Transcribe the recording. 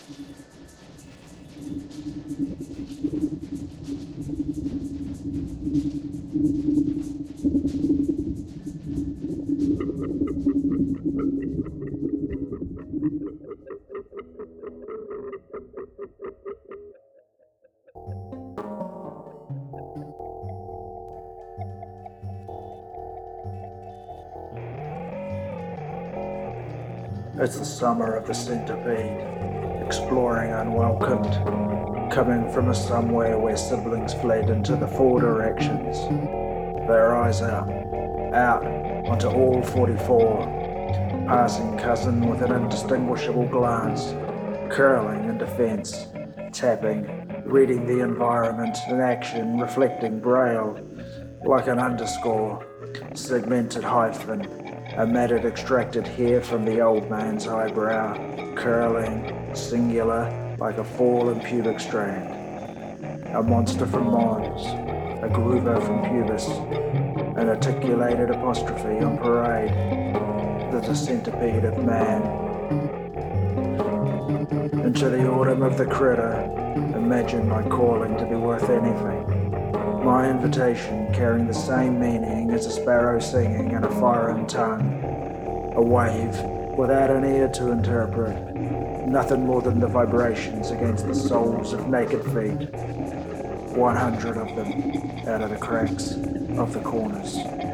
It's the summer of the centipede, exploring unwelcomed, coming from a somewhere where siblings fled into the four directions, their eyes out onto all 44, passing cousin with an indistinguishable glance, curling in defense, tapping, reading the environment in action, reflecting braille, like an underscore, segmented hyphen, a matted extracted hair from the old man's eyebrow, curling, singular, like a fallen pubic strand. A monster from Mons, a groover from pubis, an articulated apostrophe on parade, the centipede of man. Into the autumn of the critter, imagine my calling to be worth anything. My invitation carrying the same meaning as a sparrow singing in a foreign tongue. A wave without an ear to interpret. Nothing more than the vibrations against the soles of naked feet. 100 of them out of the cracks of the corners.